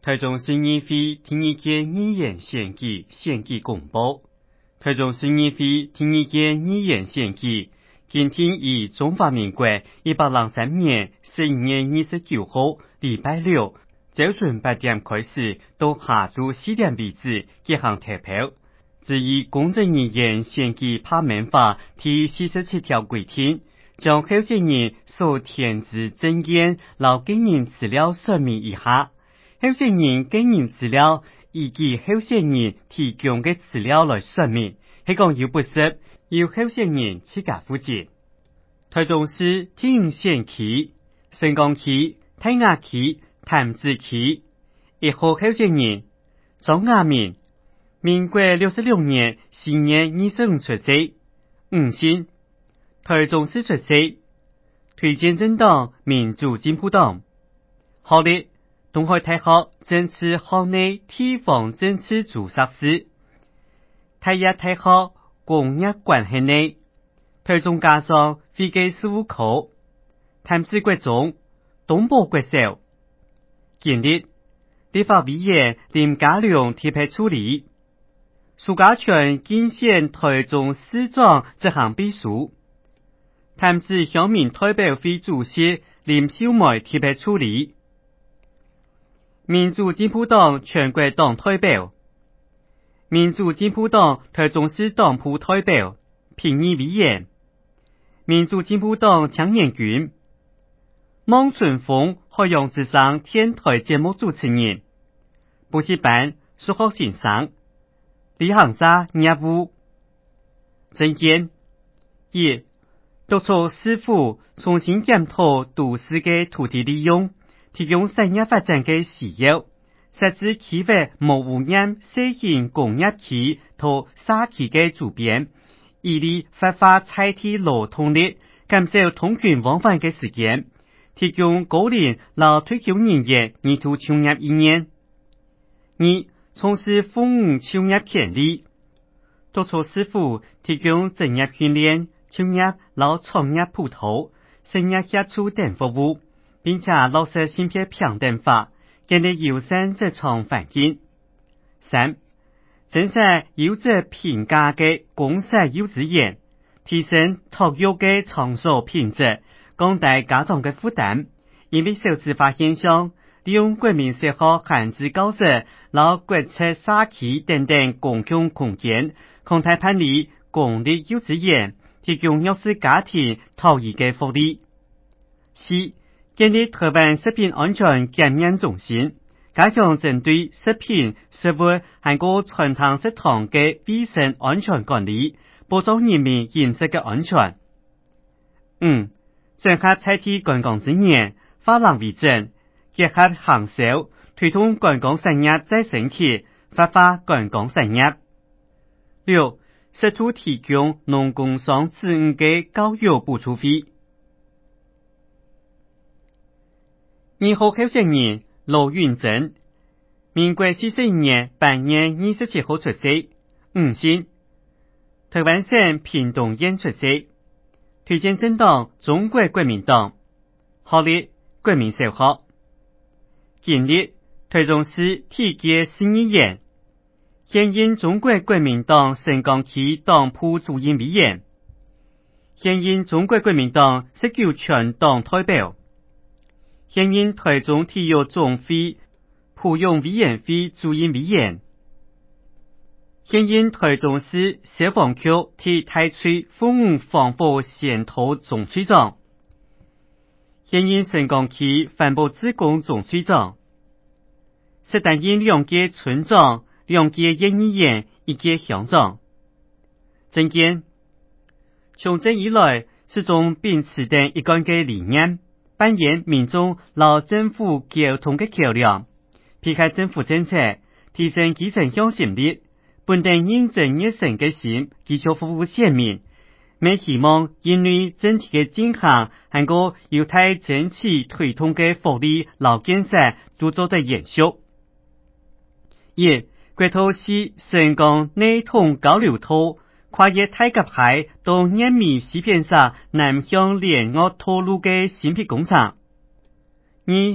台中市议会第二届议员选举公布。台中市议会第二届议员选举今天以中华民国103年11月29號禮拜六早晨8點開始到下晝4點為止進行投票。至於公職人員選舉罷免法第47條規定，將候選人所填置證件和個人資料說明一下。候選人個人資料以及候選人提供的資料來說明，係講有不實，由候選人自家負責。台中市第五選區、成功區、大雅區、潭子區1號候選人莊雅明，民國66年4月25出生，吳姓，台中市出生，推薦政黨民主進步黨，學歷東海大學政治學內地方政治註冊師，台亞大學工業關係內，台中家商會計事務科，潭子國中，東部國小，經歷立法委員林佳龍提派處理，蘇家全競選台中市長執行秘書，潭子鄉民代表會主席林秀梅提派處理，民主進步黨全國黨代表，民主進步黨台中市黨部代表，評議委員，民主進步黨青年軍，孟春峰海洋之聲電台節目主持人，補習班數學先生，李行家業務，政見1. 督促市府重新檢討都市的土地利用，提供產業發展的需要，設置區域無污染小型工業區和社區的周邊，以利發揮在地勞動力，減少通勤往返的時間，提供高齡和退休人員二度就業意願。2. 從事服務就業權利，督促市府提供職業訓練、就業和創業輔導、生涯協助等服務，並且落實性別平等法，建立友善職場環境。3. 增設優質評價的公社幼稚園，提升托育的場所品質，降低家長的負擔。因為少子化現象，利用國民小學閒置校舍、和國策社區等公共空間，擴大辦理公立幼稚園，提供弱勢家庭托育的福利。4. 建立台灣食品安全檢驗中心，加強針對食品、食物和傳統食堂的衛生安全管理，保障人民飲食的安全。5. 整合在地觀光資源，發展為整，結合行銷，推動觀光產業再升級，發揮觀光產業。6. 適度提供農工商子女的教育補助費。2號候選人羅允貞，民國41年8月27號出生，吳姓，台灣省屏東縣出生，推薦政黨中國國民黨，學歷國民小學，經歷台中市體育市議員，現任中國國民黨成功區黨部主任委員，現任中國國民黨19全黨代表，現任台中體育總會培養委員會主任委員，現任台中市消防局替台區服務防火先導總區長，現任成功區環保志工總區長，是擔任2屆村長、2屆縣議員、1屆鄉長。政見從政以來，始終秉持等一貫的理念，扮演民眾和政府溝通的橋樑，批開政府政策，提升基層向心力，本地認真熱誠的心，繼續服務縣民。未希望因為整體的進行，還個猶太整體推動的福利老建設都做得延續。1. 國土是成功內通交流道，跨越太甲海到熱米西片沙南向連岳道路的新闢工廠。2.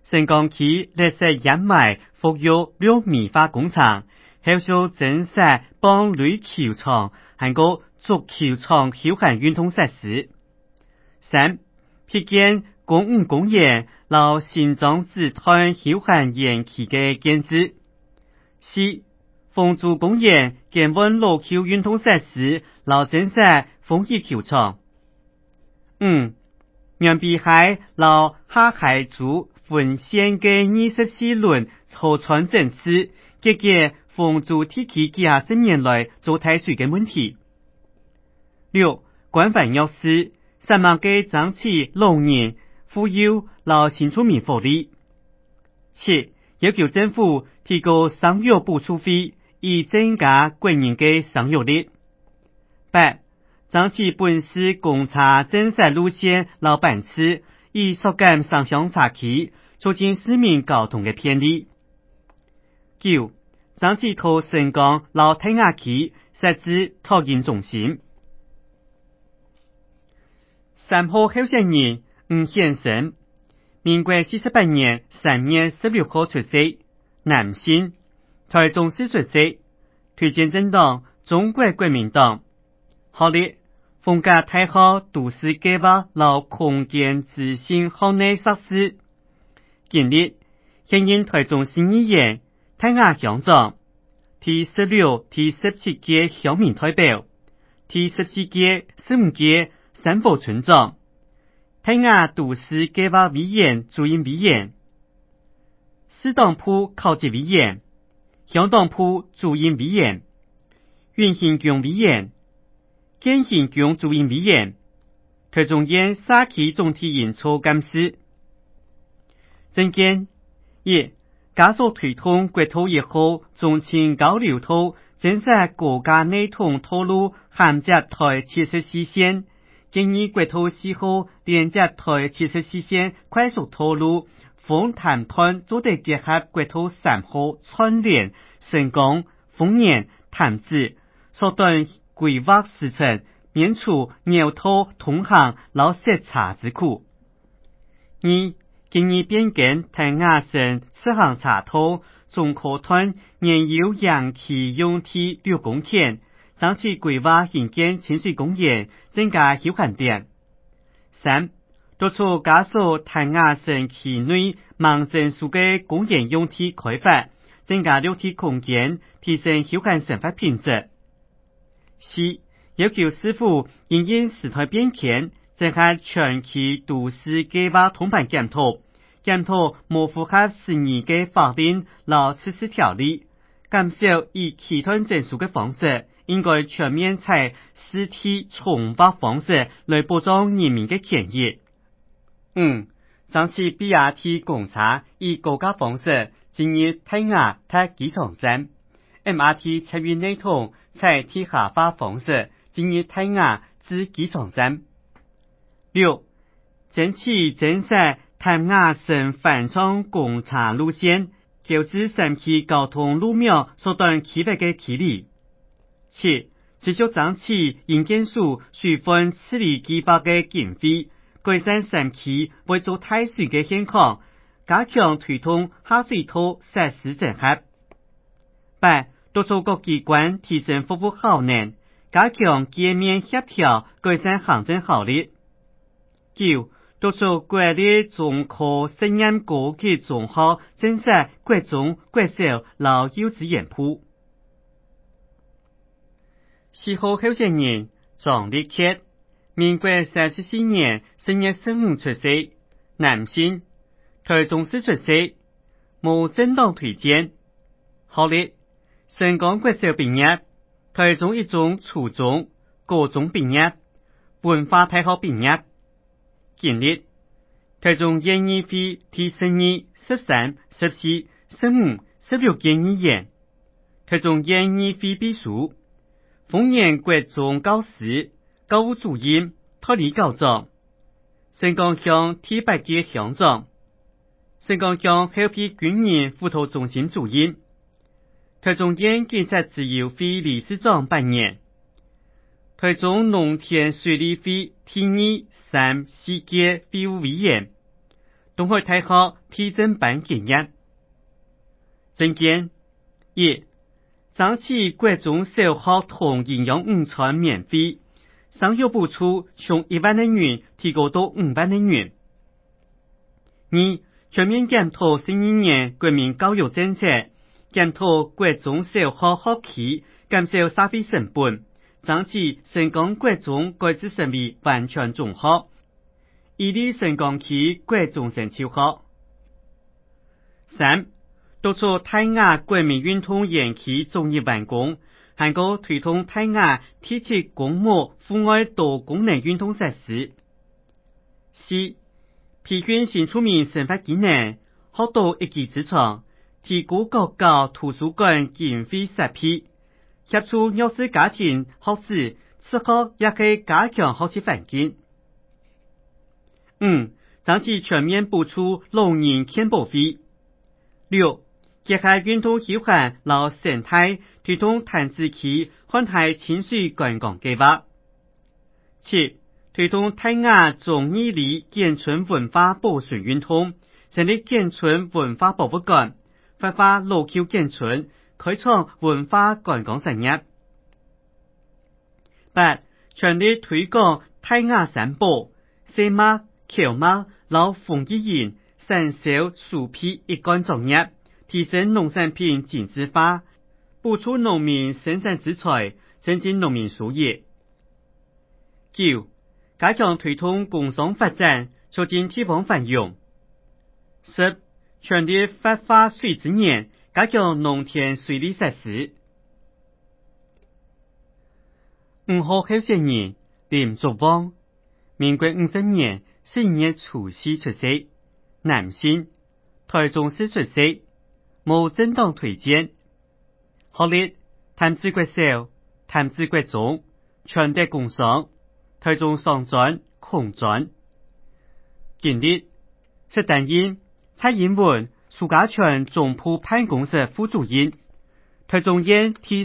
成功期历史掩埋复育六米化工厂，后续增设帮垒球场，还个足球场休闲运动设施。三、辟建公务公园，老新庄子滩休闲园区嘅建制。四、凤珠公园建温路球运动设施，老增设风雨球场。五、让碧海老下海族分县嘅24轮河川政策，解决凤珠地区几10年来做太水嘅问题。六、关怀弱势，3万嘅争取老人富有老新出民福利。七、要求政府提高生育补助费，以增加国人嘅生育率。八、争取本市公车正式路线老班次，以缩减上下车期，促进市民交通嘅便利。九、争取到成功老太雅區設置托嬰中心。3號候選人吳顯生，民國48年3月16號出世，男性，台中市出世，推薦政黨中國國民黨，學歷逢甲大學都市計劃和空間資訊學內碩士，經歷現任台中市議員、泰雅鄉長，第16、第17屆鄉民代表，第14屆、15屆三府村長，泰雅都市計劃委員主任委員，市黨部考級委員，鄉黨部主任委員，運行局委員，建行局主任委員，台中縣社區總體營造監事。政見一、加速推動國土1號中清交流道建設國家內統道路銜接台74線，建議國土4號連接台74線快速道路豐潭段做得結合國土3號串聯成功豐原潭子，縮短規劃時程，免除繞道通行老塞車之苦。二、建議變更泰雅省適行車道中科段現有養溪用地6公頃，爭取規劃興建清水公園，增加休閒點。三、督促加速泰雅省區內盲證書嘅公園用地開發，增加綠地空間，提升休閒生活品質。四、要求市府因應時代變遷，整合全區都市計劃通盤檢討無符合時宜嘅法令和設施條例，減少以期團證書嘅方式，應該全面採實體重劃方式來保障人民嘅權益。五、爭取 BRT 公車以高架方式進入泰雅塔機場站 ，MRT 捷運系統採地下化方式進入泰雅至機場站。六、爭取增設泰雅省環狀公車路線，構置3期交通路秒，縮短區域嘅距離。七、持續爭取營建署處分處理計劃嘅經費，改善3期未做太水嘅現況，加強推動下水道設施整合。八、督促各機關提升服務效能，加強界面協調，改善行政效率。九、督促國立中科實驗高級中學增設國中、國小和幼稚園部。4號候選人莊立克，民國34年10月15出世，男性，台中市出世，無政黨推薦，學歷，成功國小畢業，台中一中初中、高中畢業，文化大學畢業。經歷，台中縣議會第12、13、14、15、16屆議員，台中縣議會秘書，豐原國中教師、教務主任、代理校長，成功鄉第8屆鄉長，成功鄉後備軍人輔導中心主任，台中縣警察自由會理事長8年，台中農田水利會第2、3、4屆會務委員， 东海大學體政班建議。政見一，爭取國中小學同營養午餐免費，生育補助從1萬日元提高到5萬日元。二，全面檢討新一年國民教育政策，檢討國中小學學期，減少消費成本，爭取成功國中改制成為完全中學，以利成功期國中生就學。三，督促大雅國民運動延期早日完工，還個推動大雅提起公募戶外多功能運動設施。四，培訓新出名生活技能，學到一技之長，提高國教圖書館經費設備，協助弱勢家庭學子此學也可以加強學習環境。五，爭取全面補助老人健保費。六，結合運動休閒和生態，推動潭子區環海親水觀光計劃。七，推動大雅中義里建村文化保存運動，成立建村文化博物館，發揮老舊建村，開創文化觀光產業。八，全力推廣大雅三寶、西馬、蕎麥、老鳳儀園、產銷樹皮一貫作業，提升農產品精緻化，補助農民生產資材，增進農民收益。九，加強推動工商發展，促進地方繁榮。十，全力發揮水資源，加強農田水利設施。5號候選人林竹旺，民國50年4月除夕出世，男性，台中市出世，無政黨推薦。學歷：潭子國小、潭子國中、全德工商、台中商專、工專。經歷：陳丹英、蔡英文、蘇家全總部辦公室副主任，台中縣第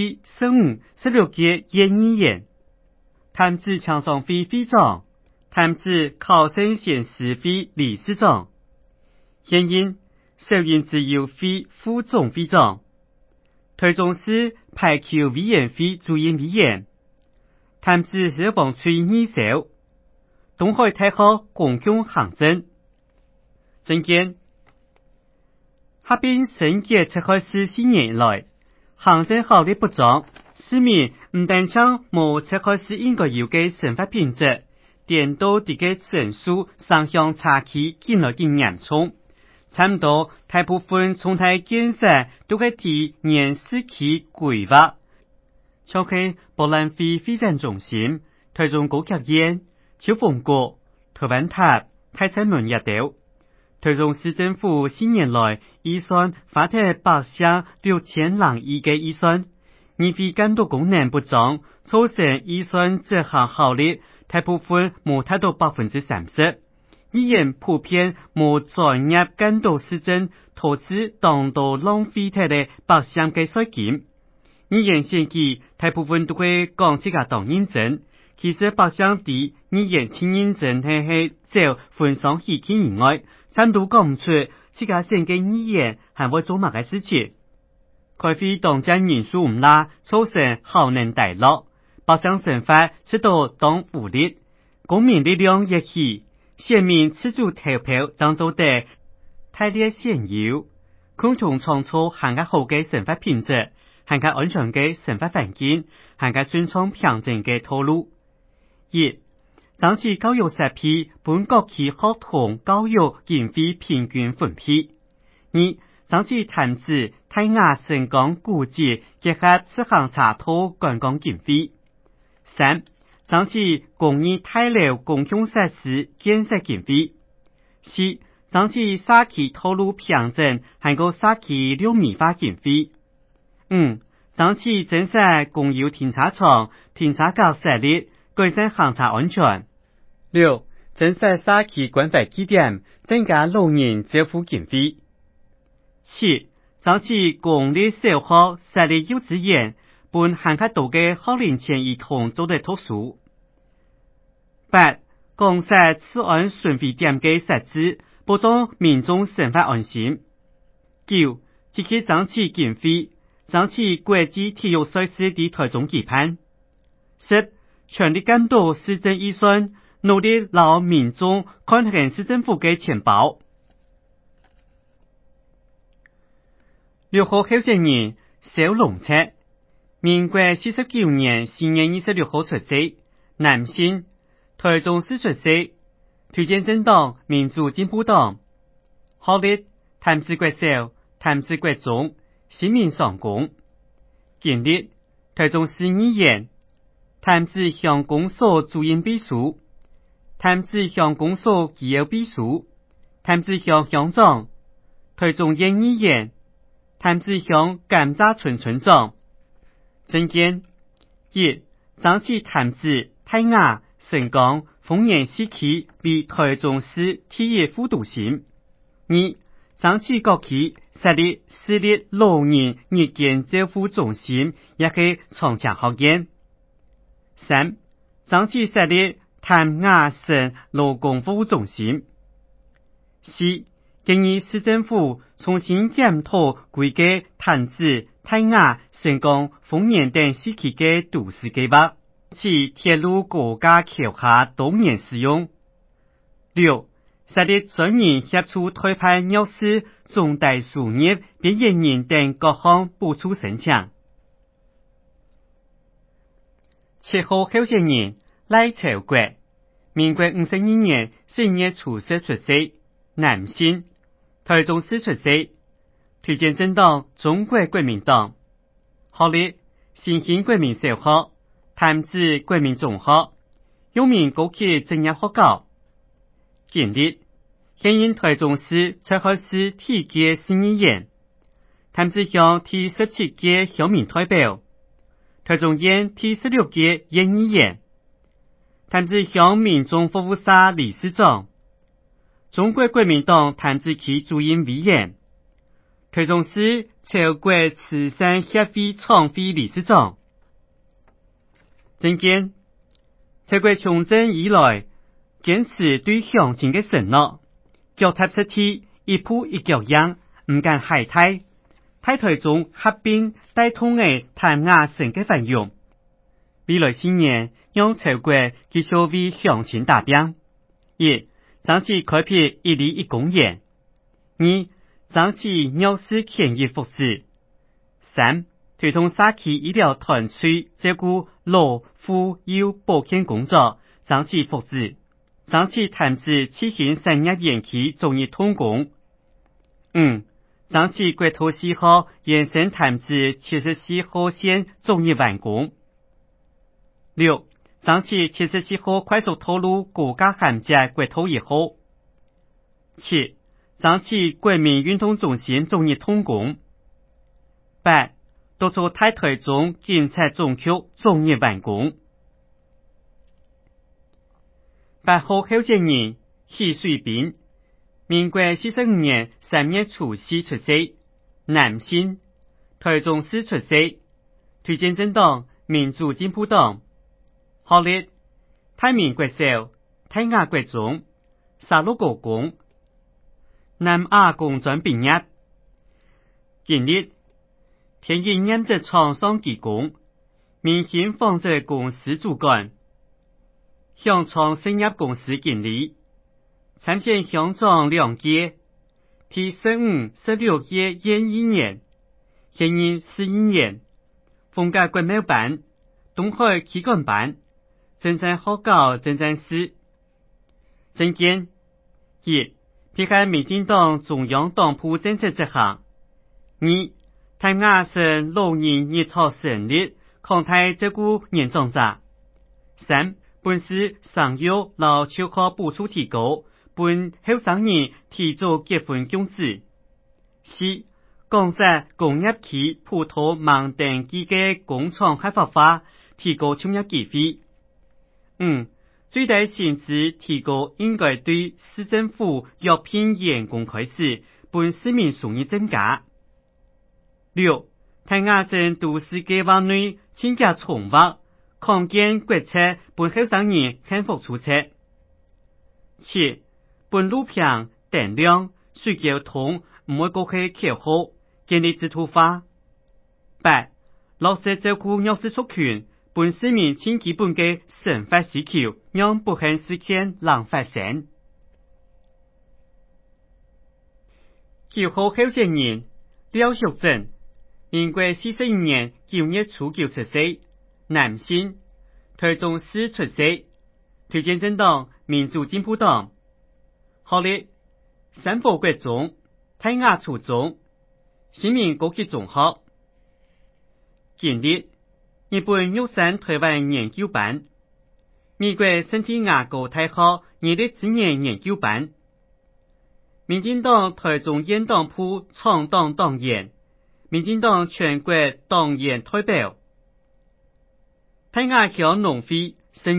14、15、16屆縣議員，潭子倡商會會長，潭子考生縣市會理事長，現任小英自由會副總會長，台中市排球委員會主任委員，潭子消防處二小，東海大學公共行政。政見：合併升級7開始4年以來，行政效率不彰，市民唔但將無7開始應該有嘅生活品質，顛倒啲嘅整數雙向差距越來越嚴重，差唔多大部分重大建設都係提延時期規劃，像係博覽會會展中心、台中高級院、秋風閣、台灣塔、太清門一帶。台中市政府4年來預算花得8億6,000萬元嘅預算，而非監督功能不彰，造成預算執行效率大部分冇達到30%。議員普遍冇專業監督施政，投資當到浪費掉嘅8億嘅稅金。議員選舉大部分都會講自家當認真，其實8億啲議員親認真係走分享喜慶以外，三度講唔出自家選嘅議員係會做乜嘅事情。開會當將人數唔拉，造成效能大落，百姓生活直到當無力，公民力量一起，選民自主投票當做得大列現有，共同創造更加好嘅生活品質，更加安全嘅生活環境，更加順暢平靜嘅道路。一、爭取教育設備本國旗學童教育經費平均分配。二、爭取潭子大雅成功古蹟結合自行車道觀光經費。三、爭取公益大樓公共設施建設經費。四、爭取社區道路平整還有社區綠美化經費。五、爭取增設公有停車場停車格設立，改善行車安全。六、增設社區關懷據點，增加老人照護經費。七、爭取公立小學設立幼稚園，本更加多嘅學齡前兒童做得讀書。八、降設治安巡迴點嘅設置， 保障民众生活安心。9. 积极争取经费，争取国际体育赛事的台中举办。10. 全力监督市政预算，努力让民众看向市政府的钱包。6号候选人小龙策，民国49年4月26号出世，男性，台中市出世，推荐政党民主进步党。学历潭子国小、潭子国中，新民上工。经历台中市议员，潭子乡公所主任秘书，潭子乡公所机要秘书，潭子乡乡长，台中县议员，潭子乡甘蔗村村长。政见1. 争取潭子、泰雅、神岡、豐原4區為台中市體育副都心。2. 爭取各區設立私立老人日間照護中心，也是長青學院。3. 爭取設立潭雅省勞工服務中心。4. 建議市政府重新檢討規劃潭子、泰雅、神岡、豐原等4區的都市計劃，其鐵路高架橋下多年使用。6. 設立專人協助推派幼師、中大事業、畢業人等各項補助申請。7號候選人賴朝國，民國52年4月初10出世，男性，台中市出世，推薦政黨中國國民黨。學歷新興國民小學、潭子國民中學、陽明高級職業學校。經歷現任台中市赤河市體育市議員，潭子鄉第17屆鄉民代表，台中縣第16屆縣議員，潭子鄉民眾服務社理事長，中國國民黨潭子區主任委員，台中市朝國慈善協會創會理事長。政見朝國從政以來，堅持對鄉親的承諾，腳踏實地，一步一腳印，唔敢懈怠，喺台中合併帶動嘅潭雅省嘅繁榮。未來4年，讓朝國繼續為鄉親打拼。1. 爭取開闢1里1公園。2. 爭取弱勢權益福祉。3. 推動社區醫療團隊照顧老婦幼保健工作，爭取福祉。爭取潭子七星產業園區終於通工。5. 爭取國道4號延伸潭子74號線終於完工。6. 爭取74號快速道路高架銜接國道1號。7. 爭取國民運動中心終於通工。8. 督促台中警察總局終於完工。8號候選人許水斌，民國45年3月初4出世，男性，台中市出世，推薦政黨民主進步黨。學歷泰明國小、泰雅國中、沙鹿高工、南亞工專畢業。經歷天意染織廠上技工，明星紡織公司主管，鄉創實業公司經理，參選鄉長2屆，第15、16屆縣議員，現任市議員，逢甲國貿辦、東海企管辦，政治學校政治室。政見1. 批判民進黨中央黨部政策執行。2. 潭雅省老人日托成立，擴大照顧年長者。3. 本市生育老超過補助提高，本後生人提早結婚供子。4. 廣設工業區葡萄盲登記嘅工廠合法化，提高創業機會。5. 最大薪資提高應該對市政府約聘員工開始，本市民收入增加。6. 潭雅省都市計劃內增加重劃，擴建國策，本後生人幸福出色。7. 本路平电量、水交通唔會過去口號，建立制度化。8. 落實照顧弱勢族群，本市民最基本嘅生活需求，讓不幸事件能發生。9號候選人廖玉珍，民國41年9月初9出生，男性，台中市出世，推薦政黨民主進步黨。學歷：三寶國中、泰雅初中、新民國際中學。經歷：日本玉山台灣研究班、美國聖地亞哥大學人力資源研究班、民進黨台中縣黨部創黨黨員、民進黨全國黨員代表。泰雅鄉農會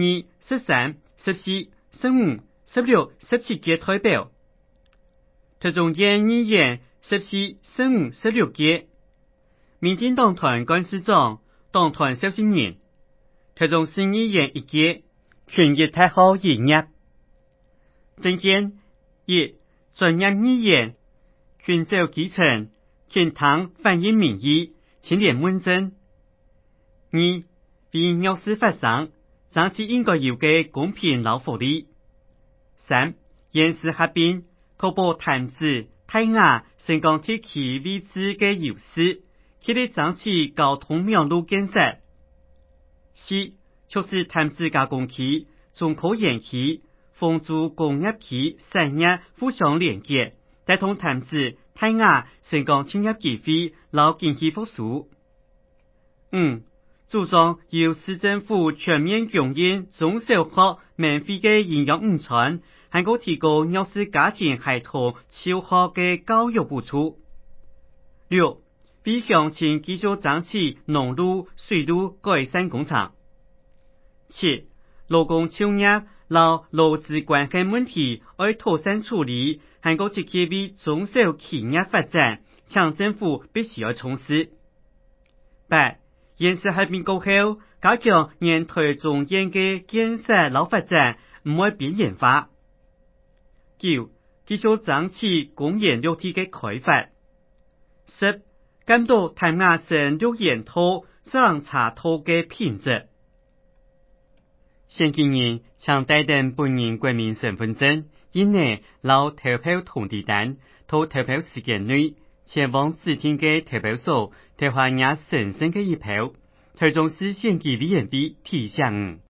12、13、14、15、16、17屆代表。台中縣議員14、15、16屆。民進黨團幹事長、黨團召集人。台中市議員1屆，權益大學畢業。政見1. 專業議員，群眾基層，傾聽反映民意，清廉問政。2. 為弱勢發聲，爭取應該有嘅公平勞福利。3. 縣市合併，確保潭子、泰雅、成功地區位置嘅優勢，竭力爭取交通網絡建設。4. 促使潭子加工區、中科園區、豐州工業區產業互相連結，帶動潭子、泰雅、成功產業機會和經濟復甦。5. 主張由市政府全面供應中小學免費嘅營養午餐，還可提高弱勢家庭孩童小學嘅教育補助。6. 為鄉親繼續爭取農路、水路改善工程。7. 勞工就業和勞資關係問題要妥善處理，還可積極為中小企業發展，搶政府必須要重視。8. 縣市合併過後，加強沿台中縣嘅建設和發展，唔會邊緣化。9. 繼續爭取公園綠地嘅開發。10. 監督潭雅省綠園土、長茶土嘅品質。選舉人將帶定本人國民身份證、印內留投票通知單，到投票時間內前往指定嘅投票所投下你神聖嘅一票。台中市選舉委員會提醒。